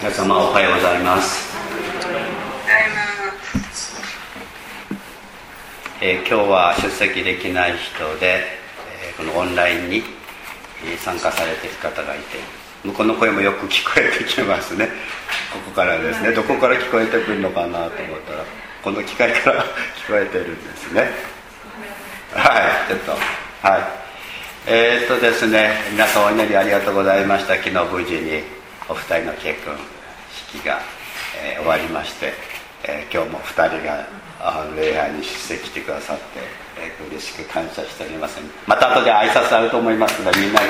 皆様おはようございます。今日は出席できない人で、このオンラインに参加されている方がいて、向こうの声もよく聞こえてきますね。ここからですね。どこから聞こえてくるのかなと思ったら、この機械から聞こえてるんですね。はい、ちょっとはいですね、皆さんお祈りありがとうございました。昨日無事にお二人の結婚式が、終わりまして、今日も二人が礼拝に出席してくださって、嬉しく感謝しております。また後で挨拶あると思いますので、みんなで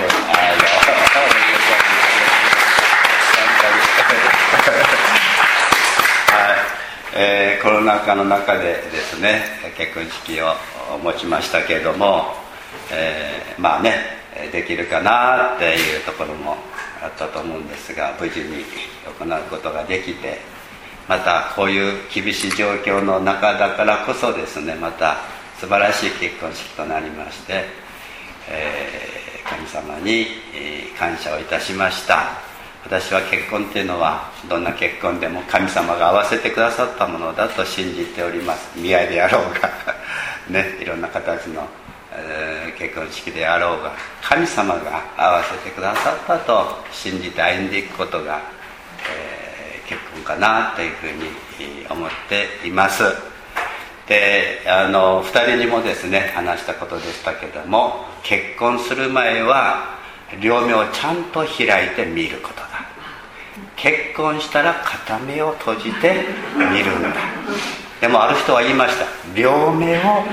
コロナ禍の中でですね、結婚式を持ちましたけれども、まあね、できるかなっていうところもあったと思うんですが、無事に行うことができて、またこういう厳しい状況の中だからこそですね、また素晴らしい結婚式となりまして、神様に感謝をいたしました。私は結婚っていうのはどんな結婚でも神様が合わせてくださったものだと信じております。見合いであろうがね、いろんな形の結婚式であろうが、神様が合わせてくださったと信じて歩んでいくことが、結婚かなというふうに思っています。で、2人にもですね話したことでしたけども、結婚する前は両目をちゃんと開いて見ることだ。結婚したら片目を閉じて見るんだ。でもある人は言いました。両目を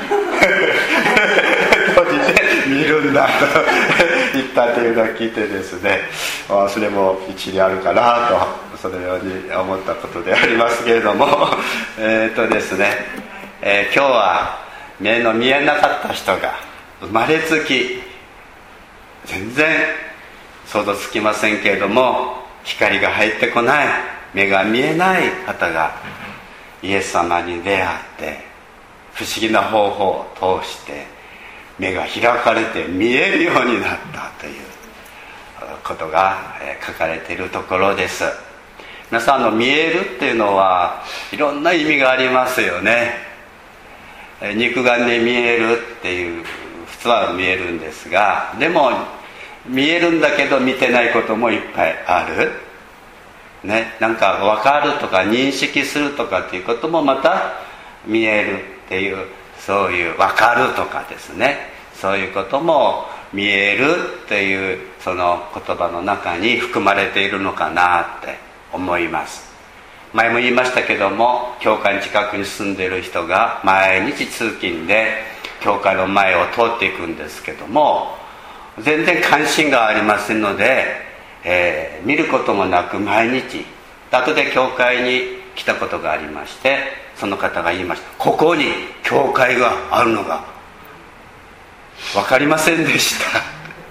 閉じて見るんだと言ったというのを聞いてですね、それも一理あるかなと、そのように思ったことでありますけれどもですね、今日は目の見えなかった人が生まれつき全然想像つきませんけれども、光が入ってこない、目が見えない方がイエス様に出会って不思議な方法を通して目が開かれて見えるようになったということが書かれているところです。皆さん、見えるっていうのはいろんな意味がありますよね。肉眼で見えるっていう、普通は見えるんですが、でも見えるんだけど見てないこともいっぱいあるね。なんか分かるとか認識するとかっていうこともまた見えるっていう、そういう分かるとかですね、そういうことも見えるっていうその言葉の中に含まれているのかなって思います。前も言いましたけども、教会の近くに住んでいる人が毎日通勤で教会の前を通っていくんですけども、全然関心がありませんので、見ることもなく毎日、後で教会に来たことがありまして、その方が言いました。ここに教会があるのが分かりませんでした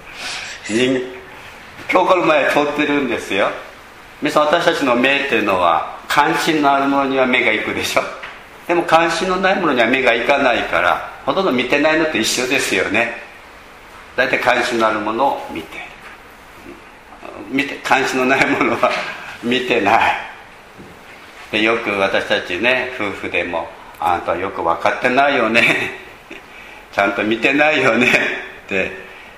教会の前通ってるんですよ。皆さん、私たちの目っていうのは関心のあるものには目が行くでしょ。でも関心のないものには目が行かないから、ほとんど見てないのと一緒ですよね。だいたい関心のあるものを見て関心のないものは見てないで、よく私たちね、夫婦でもあなたはよく分かってないよねちゃんと見てないよねって、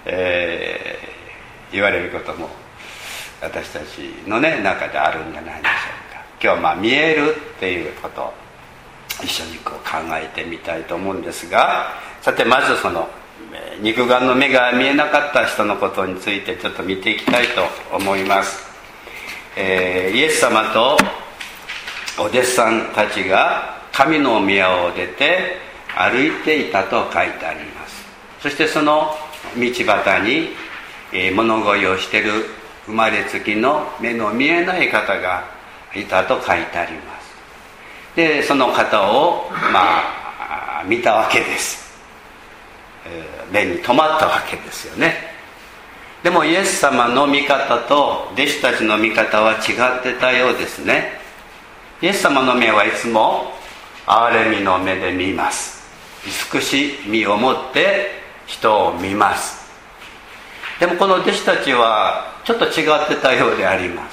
言われることも私たちのね中であるんじゃないでしょうか。今日は見えるっていうことを一緒に考えてみたいと思うんですが、さてまずその肉眼の目が見えなかった人のことについてちょっと見ていきたいと思います。イエス様とお弟子さんたちが神の宮を出て歩いていたと書いてあります。そしてその道端に物乞いをしている生まれつきの目の見えない方がいたと書いてあります。でその方を見たわけです。目に留まったわけですよね。でもイエス様の見方と弟子たちの見方は違ってたようですね。イエス様の目はいつも憐れみの目で見ます。慈しみを持って人を見ます。でもこの弟子たちはちょっと違ってたようであります。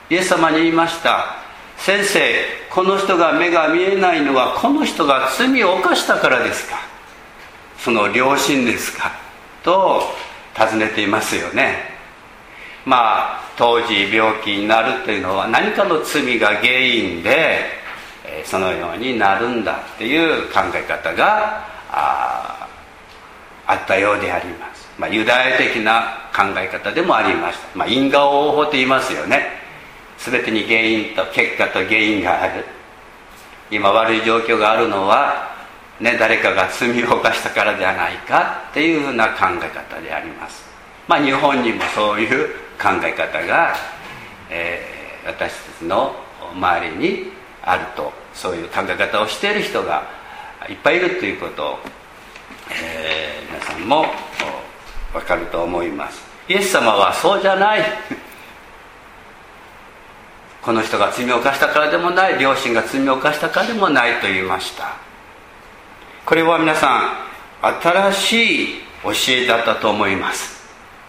イエス様に言いました。先生、この人が目が見えないのはこの人が罪を犯したからですか、その良心ですかと尋ねていますよね。当時病気になるというのは何かの罪が原因でそのようになるんだっていう考え方があったようであります。ユダヤ的な考え方でもありました。因果応報と言いますよね。全てに原因と結果と原因がある。今悪い状況があるのは、誰かが罪を犯したからではないかっていうふうな考え方であります。日本にもそういう考え方が、私たちの周りにあると、そういう考え方をしている人がいっぱいいるということを、皆さんも分かると思います。イエス様はそうじゃないこの人が罪を犯したからでもない、両親が罪を犯したからでもないと言いました。これは皆さん新しい教えだったと思います。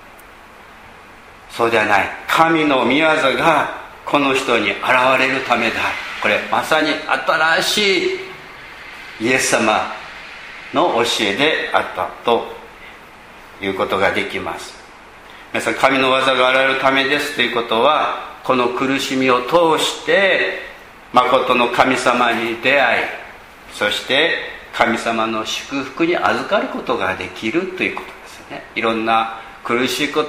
そうではない、神の御業がこの人に現れるためだ。これまさに新しいイエス様の教えであったということができます。皆さん、神の技が現れるためですということは、この苦しみを通して誠の神様に出会い、そして神様の祝福に預かることができるということですよね。いろんな苦しいこと、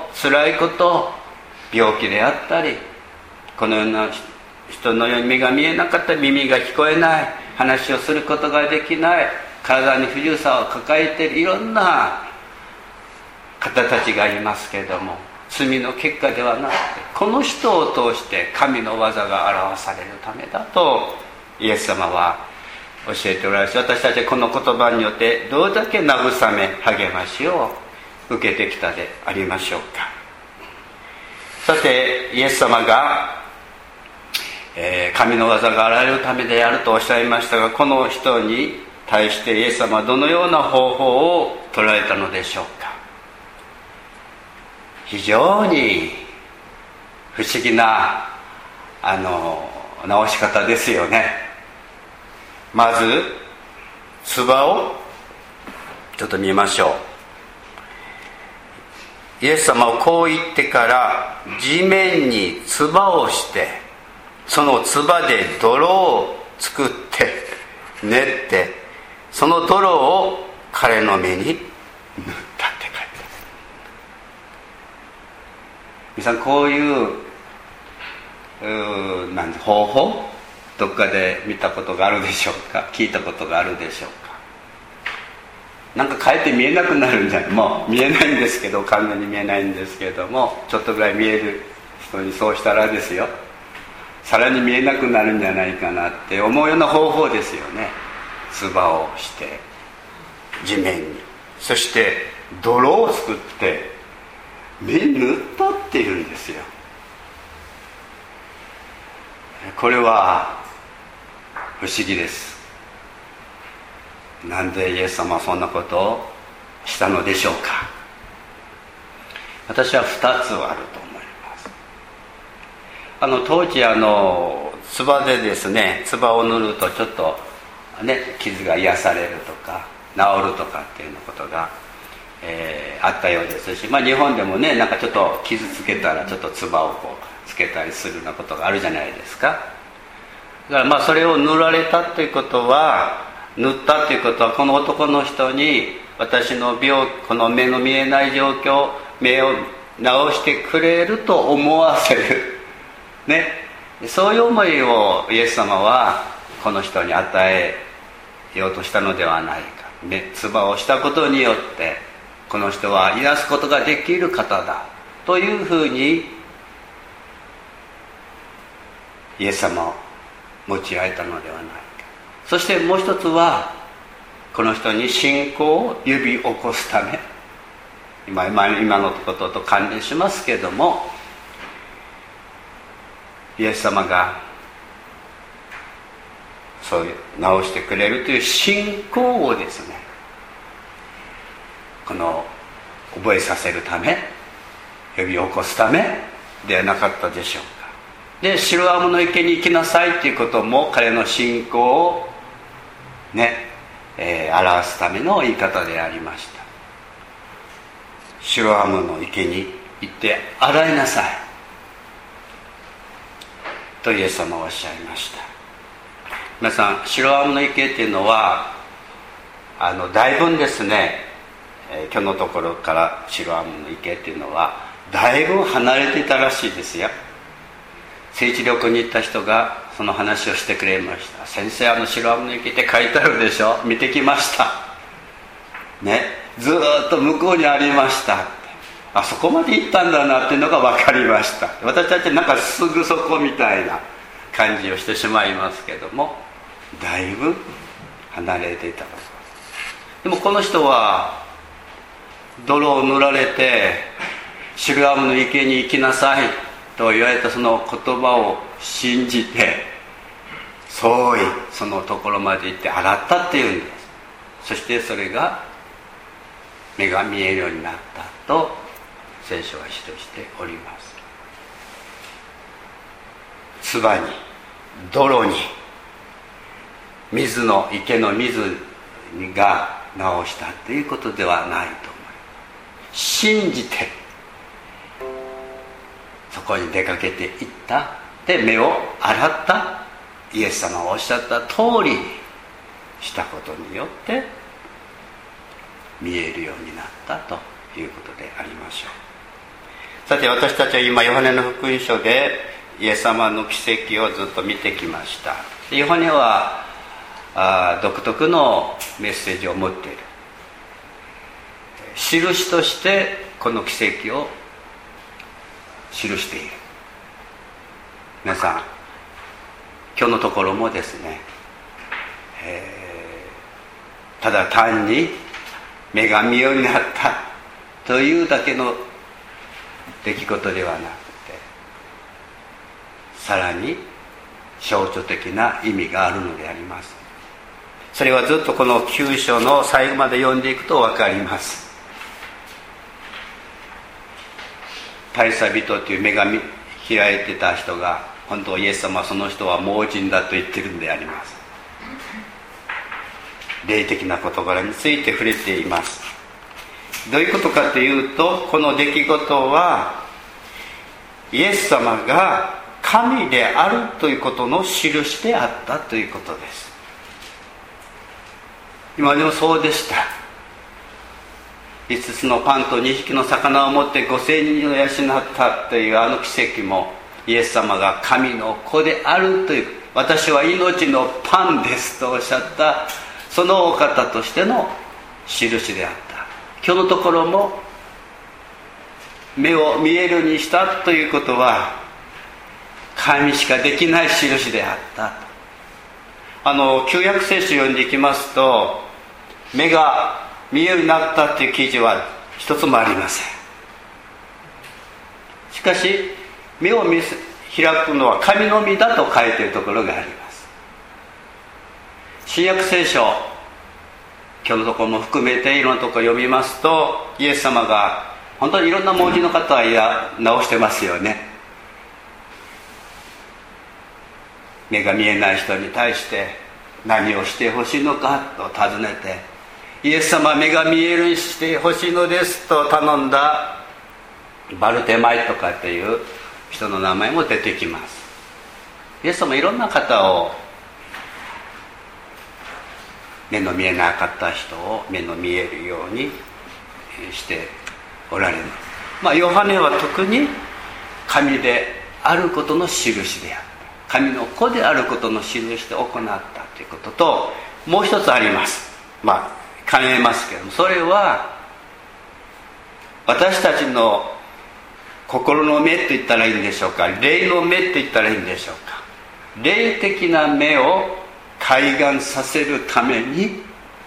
辛いこと、病気であったり、このような人のように目が見えなかったり、耳が聞こえない、話をすることができない、体に不自由さを抱えているいろんな方たちがいますけれども、罪の結果ではなくて、この人を通して神の技が表されるためだとイエス様は教えておられます。私たちはこの言葉によってどれだけ慰め励ましを受けてきたでありましょうか。さて、イエス様が、神の技が現れるためであるとおっしゃいましたが、この人に対してイエス様はどのような方法を取られたのでしょうか。非常に不思議な治し方ですよね。まず唾をちょっと見ましょう。イエス様はこう言ってから地面に唾をして、その唾で泥を作って練って、その泥を彼の目に塗ったって書いてある。皆さん、こういう方法どっかで見たことがあるでしょうか。聞いたことがあるでしょうか。なんかかえって見えなくなるんじゃない、もう見えないんですけど、完全に見えないんですけれども、ちょっとぐらい見える人にそうしたらですよ、さらに見えなくなるんじゃないかなって思うような方法ですよね。唾をして地面に、そして泥を作って目に塗ったっていうんですよ。これは不思議です。なんでイエス様はそんなことをしたのでしょうか。私は2つあると思います。当時唾でですね、唾を塗るとちょっとね、傷が癒されるとか治るとかっていうようなことが、あったようですし、日本でもね、なんかちょっと傷つけたらちょっと唾をこうつけたりするようなことがあるじゃないですか。だからそれを塗られたということは、塗ったということは、この男の人に私のこの目の見えない状況、目を治してくれると思わせるね、そういう思いをイエス様はこの人に与えようとしたのではないか。唾をしたことによってこの人は癒すことができる方だというふうにイエス様を用いられたのではないか。そしてもう一つは、この人に信仰を呼び起こすため、今のことと関連しますけれども、イエス様がそういう直してくれるという信仰をですね、覚えさせるため、呼び起こすためではなかったでしょうか。 でシロアムの池に行きなさいということも彼の信仰をね、表すための言い方でありました。シロアムの池に行って洗いなさいとイエス様はおっしゃいました。皆さん、シロアムの池っていうのはだいぶですね、今日のところからシロアムの池っていうのはだいぶ離れていたらしいですよ。聖地旅行に行った人がその話をしてくれました。先生、シロアムの池って書いてあるでしょ、見てきましたね、ずっと向こうにありました。あそこまで行ったんだなっていうのが分かりました。私たちなんかすぐそこみたいな感じをしてしまいますけども、だいぶ離れていたところでもこの人は泥を塗られてシロアムの池に行きなさいと言われたその言葉を信じてそうそのところまで行って洗ったっていうんです。そしてそれが目が見えるようになったと聖書は記しております。唾に泥に水の池の水が治したということではないと思います。信じてそこに出かけていったで目を洗った、イエス様がおっしゃった通りにしたことによって見えるようになったということでありましょう。さて、私たちは今ヨハネの福音書でイエス様の奇跡をずっと見てきました。ヨハネは独特のメッセージを持っている。印としてこの奇跡を記している。皆さん、今日のところもですね、ただ単に目が見えるようになったというだけの出来事ではなくて、さらに象徴的な意味があるのであります。それはずっとこの9章の最後まで読んでいくと分かります。大佐人という目が開いてた人が、本当イエス様はその人は盲人だと言ってるんであります。霊的な事柄について触れています。どういうことかというと、この出来事はイエス様が神であるということの印であったということです。今でもそうでした。5つのパンと2匹の魚を持って5000人を養ったというあの奇跡も、イエス様が神の子であるという、私は命のパンですとおっしゃったそのお方としての印であった。今日のところも目を見えるようにしたということは神しかできない印であったと。旧約聖書を読んでいきますと、目が見えるようになったという記事は一つもありません。しかし目を開くのは神のみだと書いているところがあります。新約聖書、今日のところも含めていろんなところを読みますと、イエス様が本当にいろんな盲人の方は治してますよね。目が見えない人に対して何をしてほしいのかと尋ねて、イエス様は目が見えるようにしてほしいのですと頼んだバルテマイとかっていう人の名前も出てきます。イエス様いろんな方を、目の見えなかった人を目の見えるようにしておられます。ヨハネは特に神であることの印であった、神の子であることの印で行ったということと、もう一つあります。兼ねますけども、それは私たちの心の目と言ったらいいんでしょうか、霊の目と言ったらいいんでしょうか。霊的な目を開眼させるために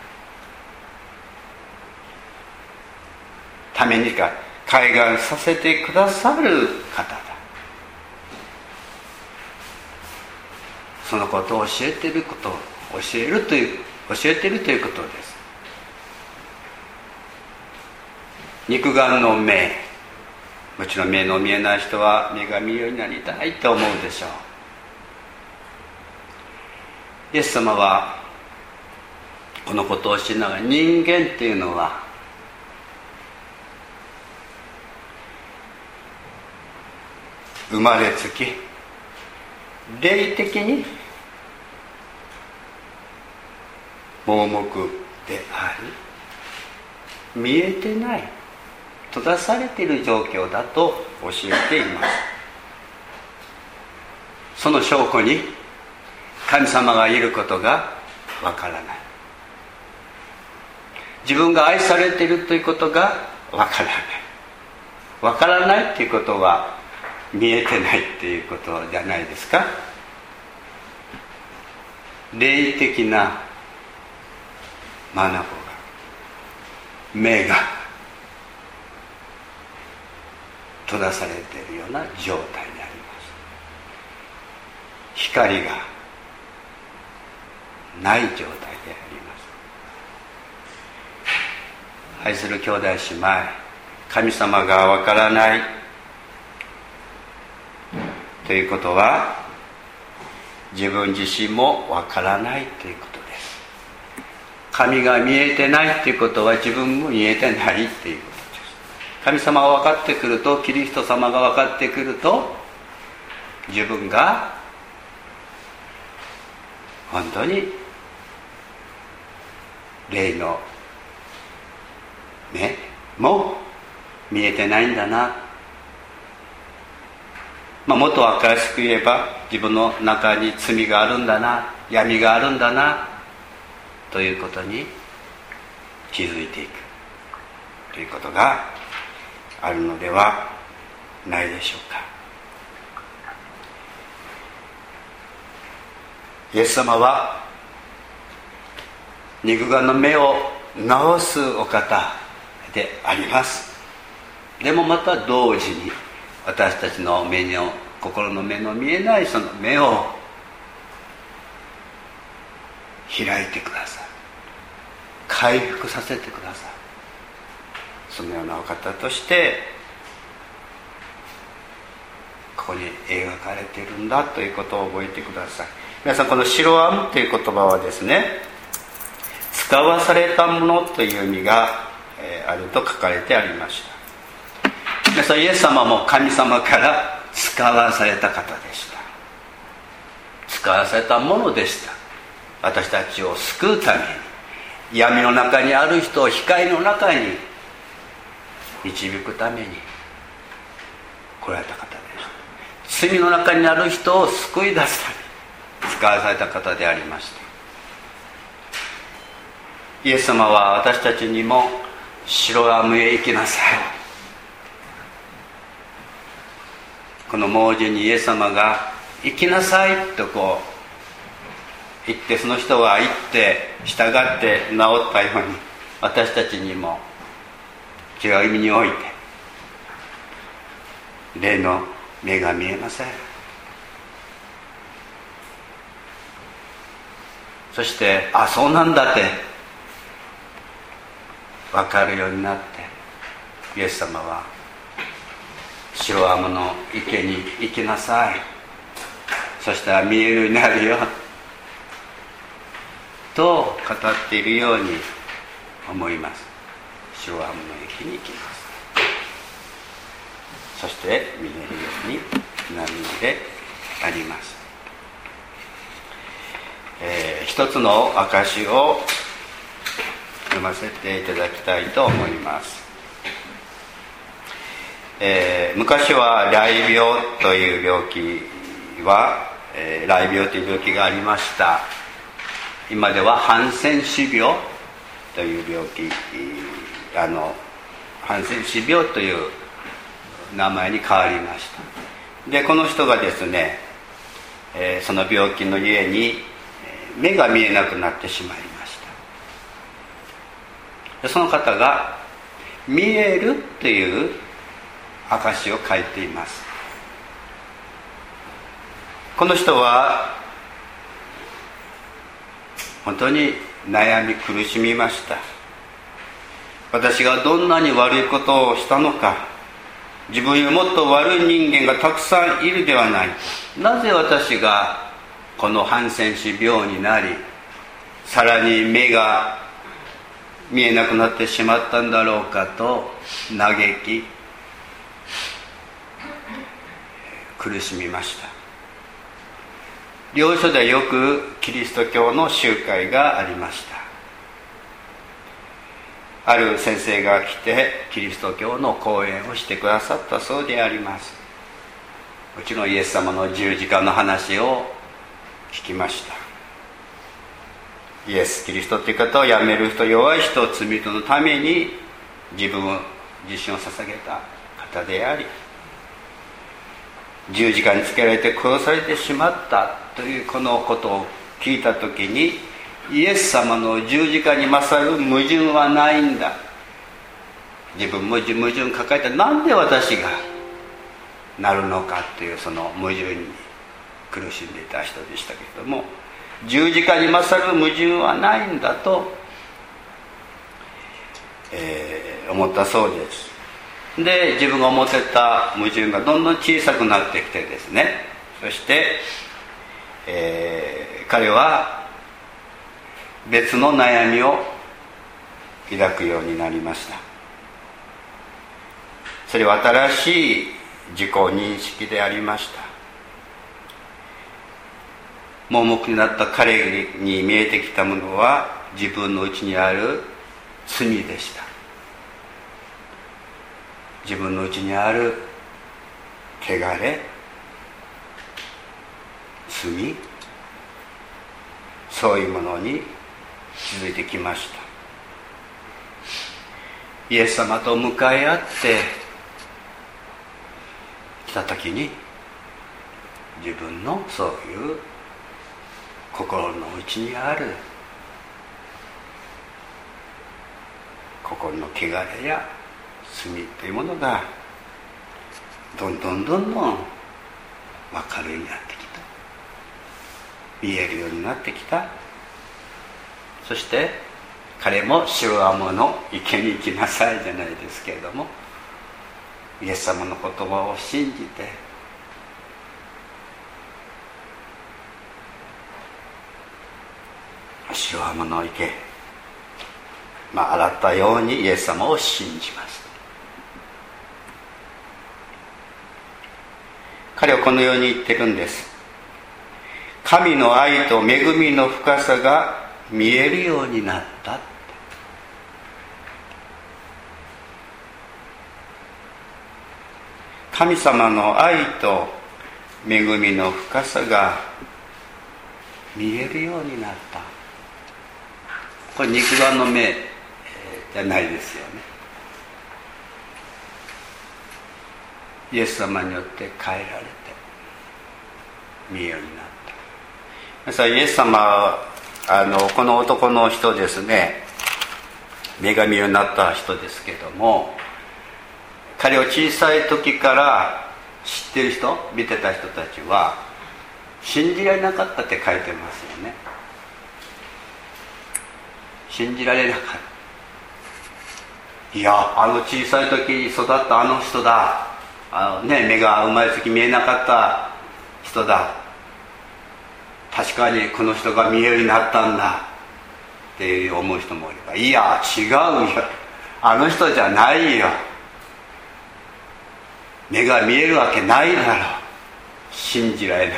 か開眼させてくださる方だ。そのことを教えているということです。肉眼の目、 もちろん目の見えない人は目が見えるようになりたいと思うでしょう。イエス様はこのことを知りながら、人間っていうのは生まれつき霊的に盲目であり、見えてない、閉ざされている状況だと教えています。その証拠に神様がいることがわからない、自分が愛されているということがわからない。わからないということは見えてないっていうことじゃないですか。霊的な眼が、目が閉ざされているような状態であります。光がない状態であります。愛する兄弟姉妹、神様がわからないということは、自分自身もわからないということです。神が見えてないということは、自分も見えてないということです。神様が分かってくると、キリスト様が分かってくると、自分が本当に霊の目も見えてないんだな、もっと分かりやすく言えば、自分の中に罪があるんだな、闇があるんだなということに気づいていくということがあるのではないでしょうか。イエス様は肉眼の目を治すお方であります。でもまた同時に、私たちの目の、心の目の見えないその目を開いてください。回復させてください。そのようなお方としてここに描かれているんだということを覚えてください。皆さん、このシロアムという言葉はですね、使わされたものという意味があると書かれてありました。皆さん、イエス様も神様から使わされた方でした。使わされたものでした。私たちを救うために、闇の中にある人を光の中に導くために来られた方でした。罪の中にある人を救い出すために使わされた方でありました。イエス様は私たちにも、シロアムへ行きなさい、この盲人にイエス様が行きなさいと言って、その人は行って従って治ったように、私たちにも違う意味において霊の目が見えません。そして、そうなんだって分かるようになって、イエス様はシロアムの池に行きなさい、そしたら見えるようになるよと語っているように思います。シロアムの池に行きます。そして見えるようになるのであります。一つの証を読ませていただきたいと思います。昔は雷病という病気は、雷病という病気がありました。今ではハンセン氏病という病気、ハンセン氏病という名前に変わりました。で、この人がですね、その病気のゆえに目が見えなくなってしまいました。で、その方が見えるという証を書いています。この人は本当に悩み苦しみました。私がどんなに悪いことをしたのか、 自分よりもっと悪い人間がたくさんいるではない。なぜ私がこのハンセン氏病になり、さらに目が見えなくなってしまったんだろうかと嘆き苦しみました。領書ではよくキリスト教の集会がありました。ある先生が来てキリスト教の講演をしてくださったそうであります。うちのイエス様の十字架の話を聞きました。イエス・キリストという方をやめる人、弱い人、罪人のために自身を捧げた方であり、十字架につけられて殺されてしまったというこのことを聞いたときに、イエス様の十字架に勝る矛盾はないんだ。自分も矛盾を抱えて、なんで私がなるのかというその矛盾に苦しんでいた人でしたけれども、十字架に勝る矛盾はないんだと、思ったそうです。で、自分が思ってた矛盾がどんどん小さくなってきてですね、そして、彼は別の悩みを抱くようになりました。それは新しい自己認識でありました。盲目になった彼に見えてきたものは自分の内にある罪でした。自分の内にある汚れ、罪、そういうものに気づいてきました。イエス様と向かい合ってきたときに、自分のそういう心の内にある心の汚れや罪というものがどんどん分かるようになってきた、見えるようになってきた。そして彼もシロアモの池に行きなさいじゃないですけれども、イエス様の言葉を信じてシロアモの池、洗ったようにイエス様を信じました。彼はこのように言ってるんです。神の愛と恵みの深さが見えるようになった。神様の愛と恵みの深さが見えるようになった。これ肉眼の目じゃないですよね。イエス様によって変えられて見えるようになった。さあイエス様はこの男の人ですね、目が見えるようになった人ですけども、彼を小さい時から知ってる人、見てた人たちは信じられなかったって書いてますよね。信じられなかった。いや、小さい時に育ったあの人だ、目が生まれつき見えなかった人だ、確かにこの人が見えるようになったんだって思う人もいれば、いや違うよ、あの人じゃないよ、目が見えるわけないだろう、信じられなか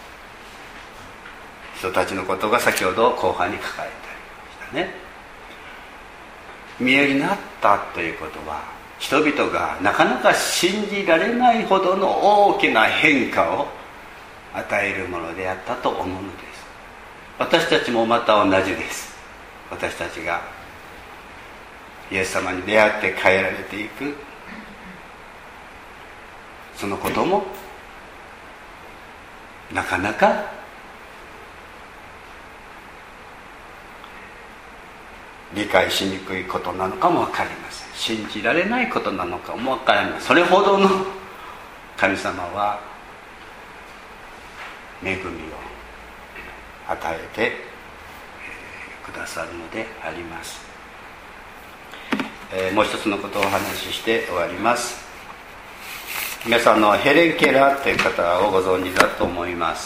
った人たちのことが先ほど後半に書かれてありましたね。見えるようになったということは、人々がなかなか信じられないほどの大きな変化を与えるものであったと思うのです。私たちもまた同じです。私たちがイエス様に出会って変えられていく、そのこともなかなか理解しにくいことなのかも分かりません。信じられないことなのかも分からない。それほどの神様は恵みを与えてくださるのであります。もう一つのことをお話しして終わります。 皆さんのヘレン・ケラーという方をご存知だと思います。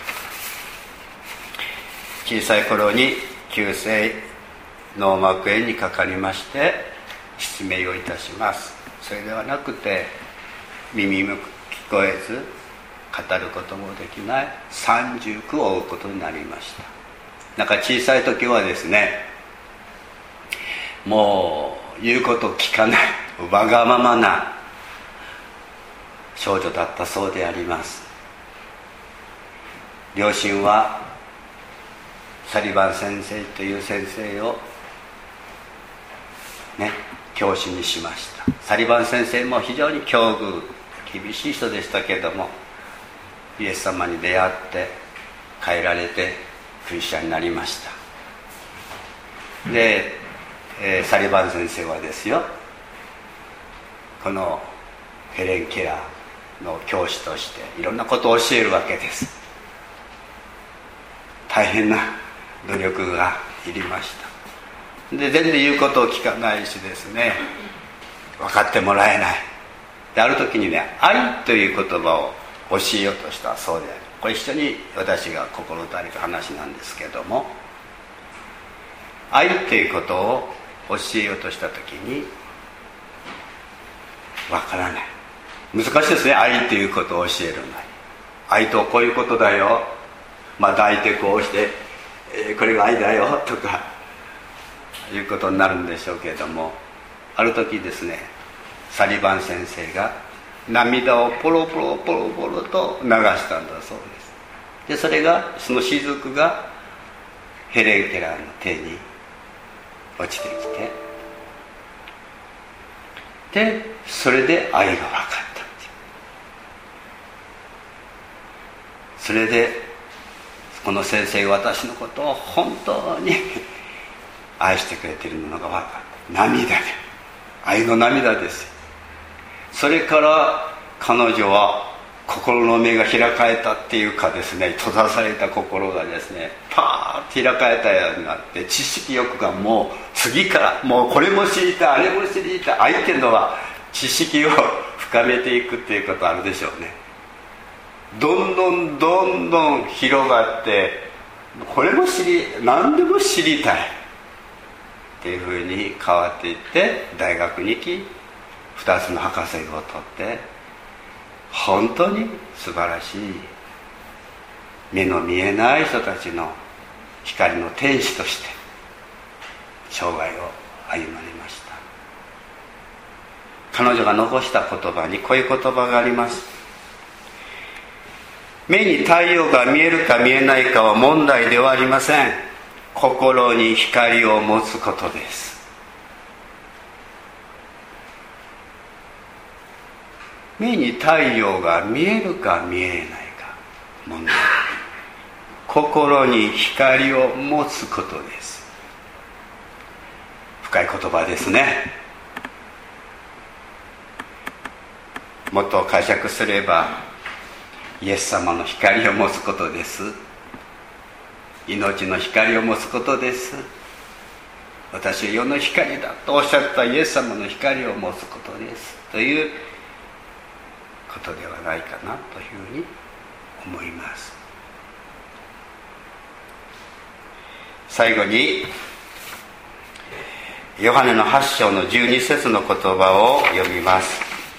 小さい頃に急性脳膜炎にかかりまして失明をいたします。それではなくて耳も聞こえず語ることもできない三重苦を負うことになりました。なんか小さい時はですね、もう言うことを聞かないわがままな少女だったそうであります。両親はサリバン先生という先生を教師にしました。サリバン先生も非常に境遇厳しい人でしたけれども、イエス様に出会って変えられてクリスチャンになりました。で、サリバン先生はですよ、このヘレン・ケラーの教師としていろんなことを教えるわけです。大変な努力がいりました。で、全然言うことを聞かないしですね、分かってもらえない。で、ある時にね、愛という言葉を教えようとしたそうである。これ一緒に私が心打たれた話なんですけども、愛ということを教えようとした時に分からない。難しいですね、愛ということを教えるのに。愛とはこういうことだよ、抱いてこうして、これが愛だよとかいうことになるんでしょうけれども、ある時ですね、サリバン先生が涙をポロポロポロポロと流したんだそうです。で、それが、その雫がヘレン・ケラーの手に落ちてきて、で、それで愛が分かった。それでこの先生が私のことを本当に愛してくれているのが分かった。涙で、愛の涙ですよ。それから彼女は心の目が開かれたっていうかですね、閉ざされた心がですね、パーッと開かれたようになって、知識欲がもう次からもうこれも知りたい、あれも知りたい、愛っていうのは知識を深めていくっていうことあるでしょうね。どんどんどんどん広がって、これも何でも知りたいっていうふうに変わっていって、大学に行き2つの博士号を取って、本当に素晴らしい目の見えない人たちの光の天使として生涯を歩まれました。彼女が残した言葉にこういう言葉があります。目に太陽が見えるか見えないかは問題ではありません。心に光を持つことです。目に太陽が見えるか見えないか問題。心に光を持つことです。深い言葉ですね。もっと解釈すれば、イエス様の光を持つことです。命の光を持つことです。私は世の光だとおっしゃったイエス様の光を持つことですということではないかなというふうに思います。最後にヨハネの8章の12節の言葉を読みます。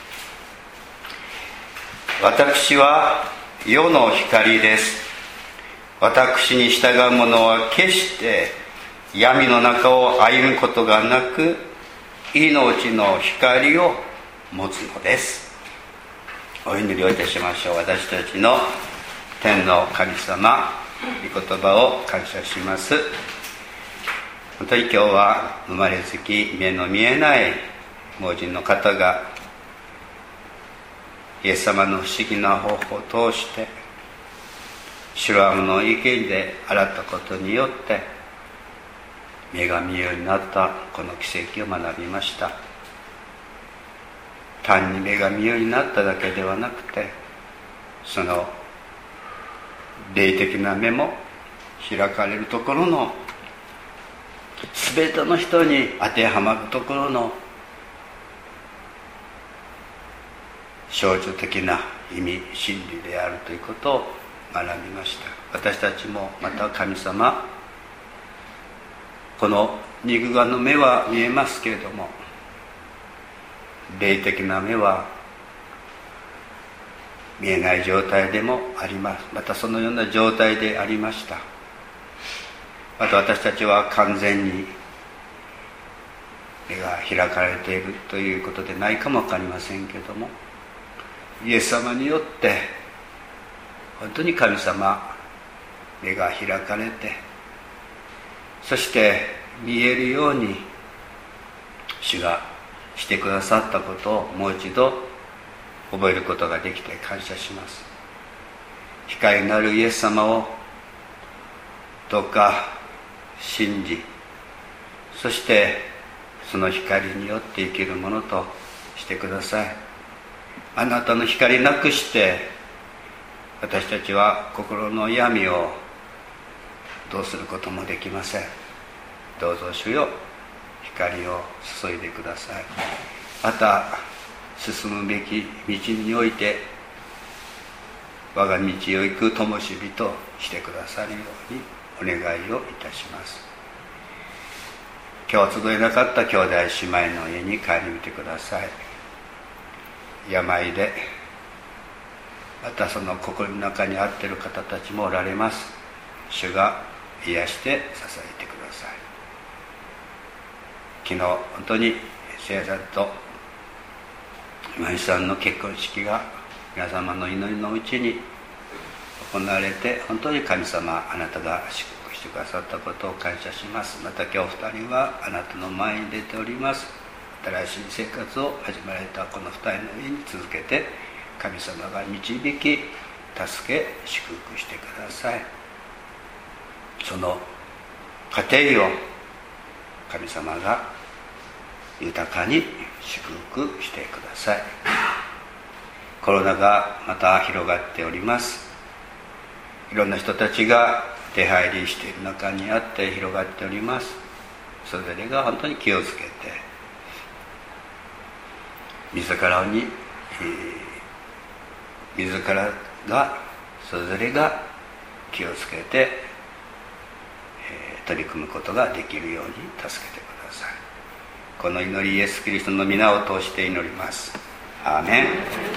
私は世の光です。私に従う者は決して闇の中を歩むことがなく、命の光を持つのです。お祈りをいたしましょう。私たちの天の神様、御言葉を感謝します。本当に今日は生まれつき目の見えない盲人の方がイエス様の不思議な方法を通してシロアムの池で洗ったことによって目が見えるようになったこの奇跡を学びました。単に目が見えるようになっただけではなくて、その霊的な目も開かれるところの全ての人に当てはまるところの生象徴的な意味真理であるということを学びました。私たちもまた神様、この肉眼の目は見えますけれども、霊的な目は見えない状態でもあります。またそのような状態でありました。また私たちは完全に目が開かれているということでないかも分かりませんけれども、イエス様によって本当に神様、目が開かれて、そして見えるように主がしてくださったことをもう一度覚えることができて感謝します。光なるイエス様をどうか信じ、そしてその光によって生きるものとしてください。あなたの光なくして私たちは心の闇をどうすることもできません。どうぞ主よ、光を注いでください。また進むべき道において我が道を行く灯火としてくださるようにお願いをいたします。今日集えなかった兄弟姉妹の家に帰り見てください。病で、またその心の中に合っている方たちもおられます。主が癒して支えてください。昨日本当に聖さんと今井さんの結婚式が皆様の祈りのうちに行われて、本当に神様、あなたが祝福してくださったことを感謝します。また今日二人はあなたの前に出ております。新しい生活を始められたこの二人の上に続けて神様が導き、助け、祝福してください。その家庭を神様が豊かに祝福してください。コロナがまた広がっております。いろんな人たちが出入りしている中にあって広がっております。それぞれが本当に気をつけて、自らがそれぞれが気をつけて、取り組むことができるように助けてください。この祈りイエス・キリストの皆を通して祈ります。アーメン。